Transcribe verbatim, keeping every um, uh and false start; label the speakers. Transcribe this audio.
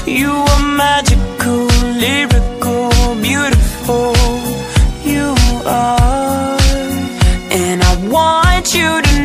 Speaker 1: You are magical, lyrical, beautiful. You are, and I want you to